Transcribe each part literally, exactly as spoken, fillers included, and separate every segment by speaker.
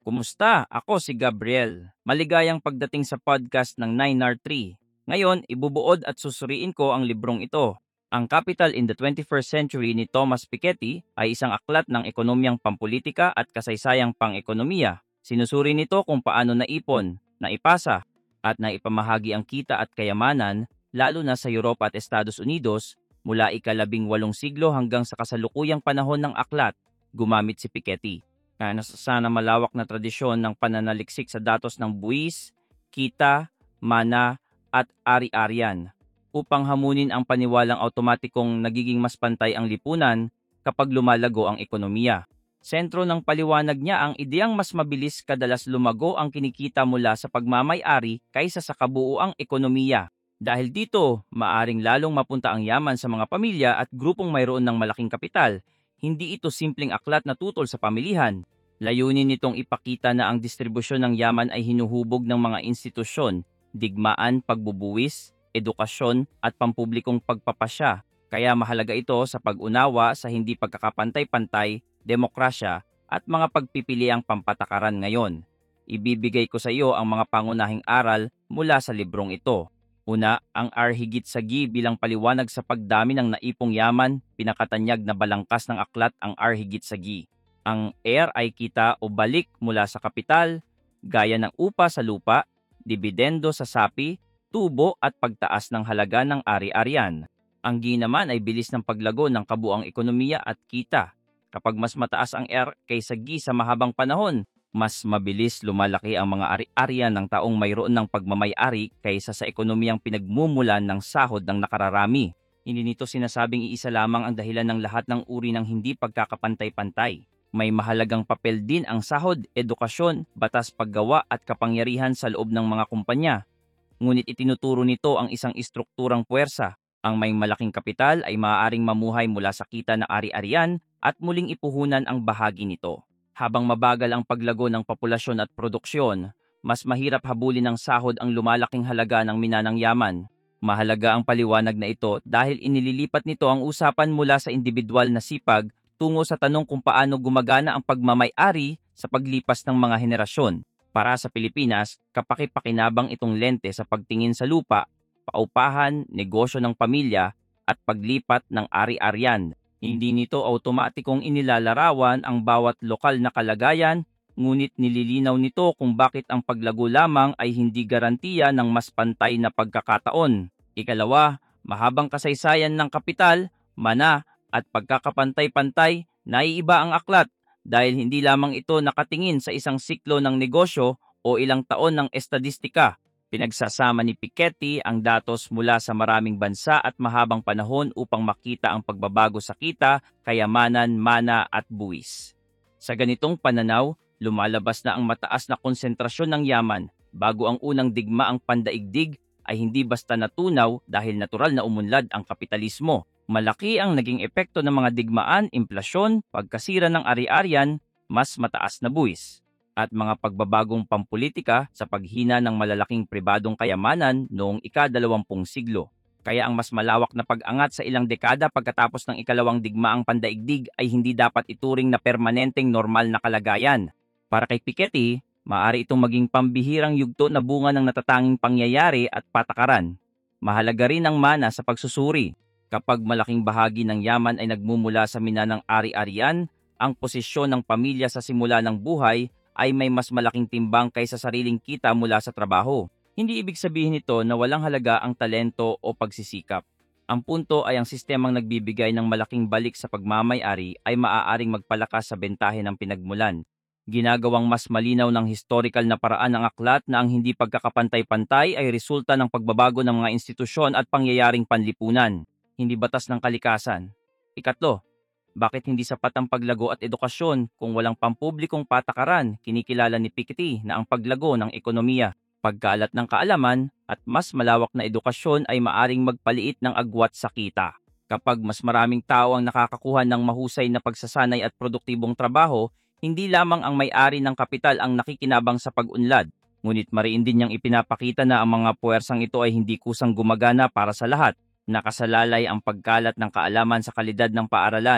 Speaker 1: Kumusta? Ako si Gabriel. Maligayang pagdating sa podcast ng nine R three. Ngayon, ibubuod at susuriin ko ang librong ito. Ang Capital in the twenty-first Century ni Thomas Piketty ay isang aklat ng ekonomiyang pampolitika at kasaysayang pang-ekonomiya. Sinusuri nito kung paano naipon, naipasa, at naipamahagi ang kita at kayamanan, lalo na sa Europa at Estados Unidos, mula ikalabing walong siglo hanggang sa kasalukuyang panahon ng aklat, gumamit si Piketty na nasasana malawak na tradisyon ng pananaliksik sa datos ng buwis, kita, mana, at ari-arian upang hamunin ang paniwalang automatikong nagiging mas pantay ang lipunan kapag lumalago ang ekonomiya. Sentro ng paliwanag niya ang ideyang mas mabilis kadalas lumago ang kinikita mula sa pagmamay-ari kaysa sa kabuuang ekonomiya. Dahil dito, maaring lalong mapunta ang yaman sa mga pamilya at grupong mayroon ng malaking kapital. Hindi ito simpleng aklat na tutol sa pamilihan. Layunin nitong ipakita na ang distribusyon ng yaman ay hinuhubog ng mga institusyon, digmaan, pagbubuwis, edukasyon at pampublikong pagpapasya. Kaya mahalaga ito sa pag-unawa sa hindi pagkakapantay-pantay, demokrasya at mga pagpipiliang pampatakaran ngayon. Ibibigay ko sa iyo ang mga pangunahing aral mula sa librong ito. Una, ang Arhigit Sagi bilang paliwanag sa pagdami ng naipong yaman, pinakatanyag na balangkas ng aklat ang Arhigit Sagi. Ang heir ay kita o balik mula sa kapital, gaya ng upa sa lupa, dibidendo sa sapi, tubo at pagtaas ng halaga ng ari-arian. Ang gi naman ay bilis ng paglago ng kabuang ekonomiya at kita. Kapag mas mataas ang heir kaysa gi sa mahabang panahon, mas mabilis lumalaki ang mga ari-arian ng taong mayroon ng pagmamay-ari kaysa sa ekonomiyang pinagmumulan ng sahod ng nakararami. Hindi nito sinasabing iisa lamang ang dahilan ng lahat ng uri ng hindi pagkakapantay-pantay. May mahalagang papel din ang sahod, edukasyon, batas paggawa at kapangyarihan sa loob ng mga kumpanya. Ngunit itinuturo nito ang isang istrukturang puwersa. Ang may malaking kapital ay maaaring mamuhay mula sa kita na ari-arian at muling ipuhunan ang bahagi nito. Habang mabagal ang paglago ng populasyon at produksyon, mas mahirap habulin ng sahod ang lumalaking halaga ng minanang yaman. Mahalaga ang paliwanag na ito dahil inililipat nito ang usapan mula sa individual na sipag tungo sa tanong kung paano gumagana ang pagmamay-ari sa paglipas ng mga henerasyon. Para sa Pilipinas, kapaki-pakinabang itong lente sa pagtingin sa lupa, paupahan, negosyo ng pamilya, at paglipat ng ari-arian. Hindi nito automatikong inilalarawan ang bawat lokal na kalagayan, ngunit nililinaw nito kung bakit ang paglago lamang ay hindi garantiya ng mas pantay na pagkakataon. Ikalawa, mahabang kasaysayan ng kapital, mana, at pagkakapantay-pantay, naiiba ang aklat dahil hindi lamang ito nakatingin sa isang siklo ng negosyo o ilang taon ng estadistika. Pinagsasama ni Piketty ang datos mula sa maraming bansa at mahabang panahon upang makita ang pagbabago sa kita, kayamanan, mana at buwis. Sa ganitong pananaw, lumalabas na ang mataas na konsentrasyon ng yaman bago ang unang digmaang pandaigdig ay hindi basta natunaw dahil natural na umunlad ang kapitalismo. Malaki ang naging epekto ng mga digmaan, inflasyon, pagkasira ng ari-arian, mas mataas na buwis, at mga pagbabagong pampolitika sa paghina ng malalaking pribadong kayamanan noong ikadalawampung siglo. Kaya ang mas malawak na pag-angat sa ilang dekada pagkatapos ng ikalawang digmaang pandaigdig ay hindi dapat ituring na permanenteng normal na kalagayan. Para kay Piketty, maaari itong maging pambihirang yugto na bunga ng natatanging pangyayari at patakaran. Mahalaga rin ang mana sa pagsusuri. Kapag malaking bahagi ng yaman ay nagmumula sa minanang ari-arian, ang posisyon ng pamilya sa simula ng buhay ay may mas malaking timbang kaysa sariling kita mula sa trabaho. Hindi ibig sabihin nito na walang halaga ang talento o pagsisikap. Ang punto ay ang sistemang nagbibigay ng malaking balik sa pagmamay-ari ay maaaring magpalakas sa bentahe ng pinagmulan. Ginagawang mas malinaw ng historical na paraan ng aklat na ang hindi pagkakapantay-pantay ay resulta ng pagbabago ng mga institusyon at pangyayaring panlipunan, hindi batas ng kalikasan. Ikatlo, bakit hindi sapat ang paglago at edukasyon kung walang pampublikong patakaran? Kinikilala ni Piketty na ang paglago ng ekonomiya, pagkalat ng kaalaman at mas malawak na edukasyon ay maaring magpaliit ng agwat sa kita. Kapag mas maraming tao ang nakakakuha ng mahusay na pagsasanay at produktibong trabaho, hindi lamang ang may-ari ng kapital ang nakikinabang sa pag-unlad, ngunit mariin din niyang ipinapakita na ang mga puwersang ito ay hindi kusang gumagana para sa lahat. Nakasalalay ang pagkalat ng kaalaman sa kalidad ng paaralan,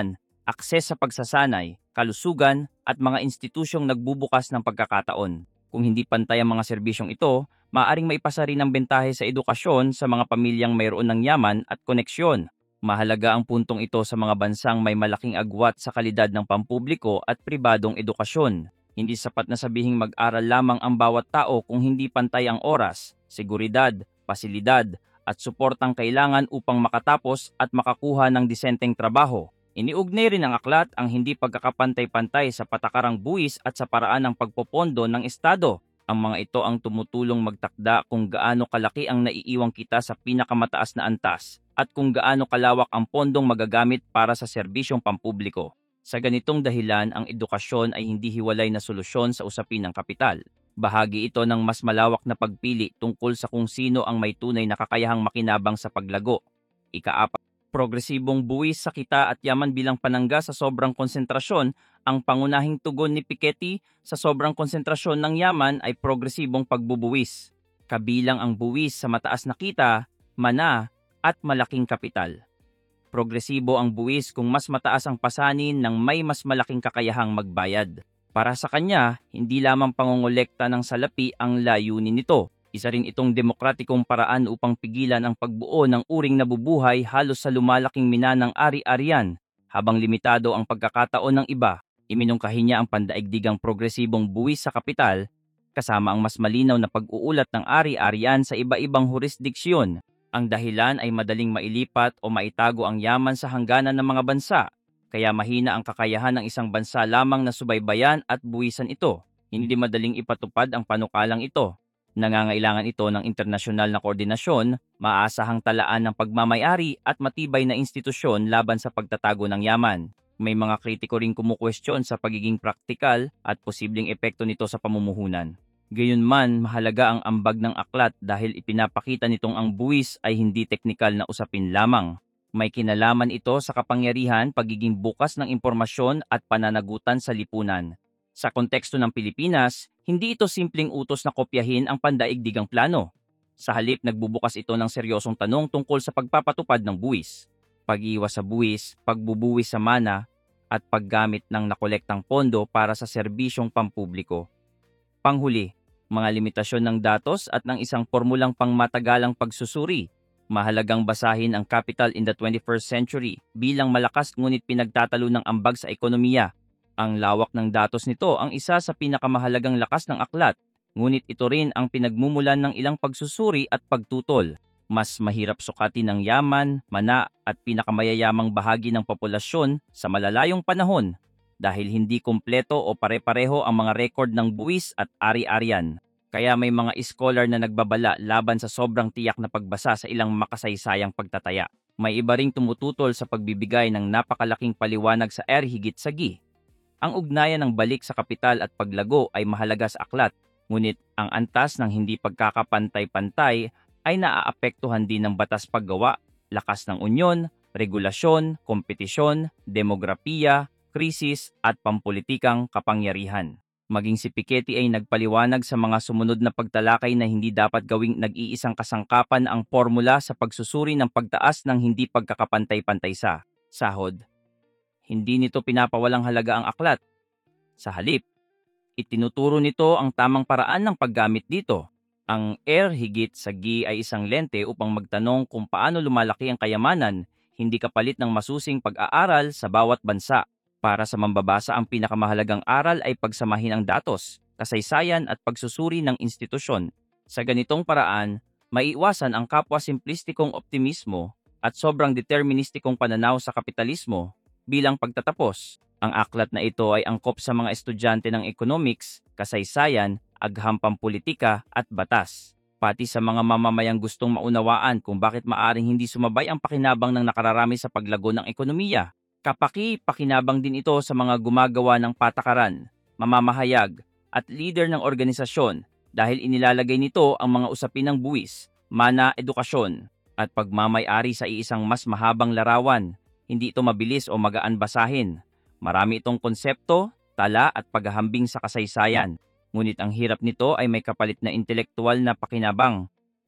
Speaker 1: akses sa pagsasanay, kalusugan, at mga institusyong nagbubukas ng pagkakataon. Kung hindi pantay ang mga serbisyong ito, maaaring maipasa rin ang bentahe sa edukasyon sa mga pamilyang mayroon ng yaman at koneksyon. Mahalaga ang puntong ito sa mga bansang may malaking agwat sa kalidad ng pampubliko at pribadong edukasyon. Hindi sapat na sabihing mag-aral lamang ang bawat tao kung hindi pantay ang oras, seguridad, pasilidad, at suportang kailangan upang makatapos at makakuha ng disenteng trabaho. Iniugnay rin ng aklat ang hindi pagkakapantay-pantay sa patakarang buwis at sa paraan ng pagpopondo ng Estado. Ang mga ito ang tumutulong magtakda kung gaano kalaki ang naiiwang kita sa pinakamataas na antas at kung gaano kalawak ang pondong magagamit para sa serbisyong pampubliko. Sa ganitong dahilan, ang edukasyon ay hindi hiwalay na solusyon sa usapin ng kapital. Bahagi ito ng mas malawak na pagpili tungkol sa kung sino ang may tunay na kakayahang makinabang sa paglago. Ikaapat, progresibong buwis sa kita at yaman bilang panangga sa sobrang konsentrasyon. Ang pangunahing tugon ni Piketty sa sobrang konsentrasyon ng yaman ay progresibong pagbubuwis. Kabilang ang buwis sa mataas na kita, mana, at malaking kapital. Progresibo ang buwis kung mas mataas ang pasanin ng may mas malaking kakayahang magbayad. Para sa kanya, hindi lamang pangongolekta ng salapi ang layunin nito. Isa rin itong demokratikong paraan upang pigilan ang pagbuo ng uring nabubuhay halos sa lumalaking minanang ari-arian. Habang limitado ang pagkakataon ng iba, iminungkahi niya ang pandaigdigang progresibong buwis sa kapital, kasama ang mas malinaw na pag-uulat ng ari-arian sa iba-ibang jurisdiksyon. Ang dahilan ay madaling mailipat o maitago ang yaman sa hangganan ng mga bansa, kaya mahina ang kakayahan ng isang bansa lamang na subaybayan at buwisan ito. Hindi madaling ipatupad ang panukalang ito. Nangangailangan ito ng internasyonal na koordinasyon, maaasahang talaan ng pagmamayari at matibay na institusyon laban sa pagtatago ng yaman. May mga kritiko ring kumukwestiyon sa pagiging praktikal at posibleng epekto nito sa pamumuhunan. Gayunman, mahalaga ang ambag ng aklat dahil ipinapakita nitong ang buwis ay hindi teknikal na usapin lamang. May kinalaman ito sa kapangyarihan, pagiging bukas ng impormasyon at pananagutan sa lipunan. Sa konteksto ng Pilipinas, hindi ito simpleng utos na kopyahin ang pandaigdigang plano. Sa halip, nagbubukas ito ng seryosong tanong tungkol sa pagpapatupad ng buwis, pag-iwas sa buwis, pagbubuwis sa mana, at paggamit ng nakolektang pondo para sa serbisyong pampubliko. Panghuli, mga limitasyon ng datos at ng isang formulang pangmatagalang pagsusuri. Mahalagang basahin ang Capital in the twenty-first Century bilang malakas ngunit pinagtatalo ng ambag sa ekonomiya. Ang lawak ng datos nito ang isa sa pinakamahalagang lakas ng aklat, ngunit ito rin ang pinagmumulan ng ilang pagsusuri at pagtutol. Mas mahirap sukatin ang yaman, mana at pinakamayayamang bahagi ng populasyon sa malalayong panahon dahil hindi kumpleto o pare-pareho ang mga record ng buwis at ari-arian. Kaya may mga scholar na nagbabala laban sa sobrang tiyak na pagbasa sa ilang makasaysayang pagtataya. May iba ring tumututol sa pagbibigay ng napakalaking paliwanag sa er higit sa gi. Ang ugnayan ng balik sa kapital at paglago ay mahalaga sa aklat, ngunit ang antas ng hindi pagkakapantay-pantay ay naaapektuhan din ng batas paggawa, lakas ng unyon, regulasyon, kompetisyon, demografiya, krisis at pampulitikang kapangyarihan. Maging si Piketty ay nagpaliwanag sa mga sumunod na pagtalakay na hindi dapat gawing nag-iisang kasangkapan ang formula sa pagsusuri ng pagtaas ng hindi pagkakapantay-pantay sa sahod. Hindi nito pinapawalang halaga ang aklat. Sa halip, itinuturo nito ang tamang paraan ng paggamit dito. Ang er higit sa gi ay isang lente upang magtanong kung paano lumalaki ang kayamanan, hindi kapalit ng masusing pag-aaral sa bawat bansa. Para sa mambabasa, ang pinakamahalagang aral ay pagsamahin ang datos, kasaysayan at pagsusuri ng institusyon. Sa ganitong paraan, maiiwasan ang kapwa-simplistikong optimismo at sobrang deterministikong pananaw sa kapitalismo. Bilang pagtatapos, ang aklat na ito ay angkop sa mga estudyante ng economics, kasaysayan, agham pampulitika at batas. Pati sa mga mamamayang gustong maunawaan kung bakit maaring hindi sumabay ang pakinabang ng nakararami sa paglago ng ekonomiya. Kapaki-pakinabang din ito sa mga gumagawa ng patakaran, mamamahayag, at leader ng organisasyon dahil inilalagay nito ang mga usapin ng buwis, mana, edukasyon, at pagmamay-ari sa iisang mas mahabang larawan. Hindi ito mabilis o magaan basahin. Marami itong konsepto, tala at paghahambing sa kasaysayan. Ngunit ang hirap nito ay may kapalit na intelektual na pakinabang.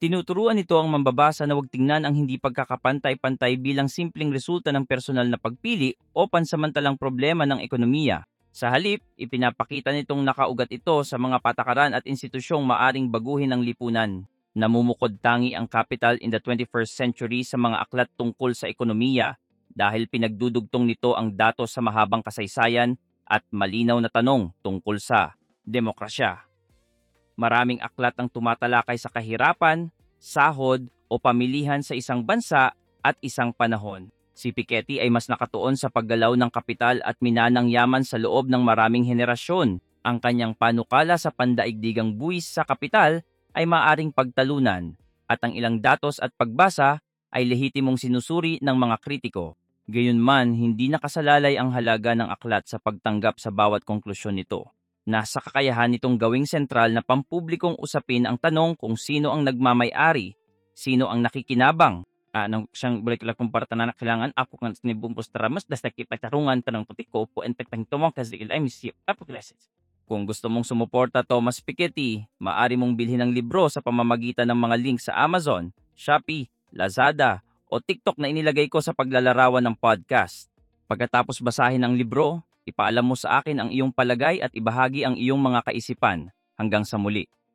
Speaker 1: Tinuturuan nito ang mambabasa na huwag tingnan ang hindi pagkakapantay-pantay bilang simpleng resulta ng personal na pagpili o pansamantalang problema ng ekonomiya. Sa halip, ipinapakita nitong nakaugat ito sa mga patakaran at institusyong maaring baguhin ang lipunan. Namumukod tangi ang Capital in the twenty-first Century sa mga aklat tungkol sa ekonomiya dahil pinagdudugtong nito ang datos sa mahabang kasaysayan at malinaw na tanong tungkol sa demokrasya. Maraming aklat ang tumatalakay sa kahirapan, sahod o pamilihan sa isang bansa at isang panahon. Si Piketty ay mas nakatuon sa paggalaw ng kapital at minanang yaman sa loob ng maraming henerasyon. Ang kanyang panukala sa pandaigdigang buwis sa kapital ay maaring pagtalunan at ang ilang datos at pagbasa ay lehitimong sinusuri ng mga kritiko. Gayunman, hindi nakasalalay ang halaga ng aklat sa pagtanggap sa bawat konklusyon nito. Nasa kakayahan nitong gawing sentral na pampublikong usapin ang tanong kung sino ang nagmamay-ari, sino ang nakikinabang. Ah, nang siyang balik lang kumparata na kailangan ako kan sinibumpos taramas das nakipatarungan tanong putik ko po enteng tumong kasi ilay misyo apogleses. Kung gusto mong sumuporta Thomas Piketty, maaari mong bilhin ang libro sa pamamagitan ng mga link sa Amazon, Shopee, Lazada o TikTok na inilagay ko sa paglalarawan ng podcast. Pagkatapos basahin ang libro, ipaalam mo sa akin ang iyong palagay at ibahagi ang iyong mga kaisipan. Hanggang sa muli.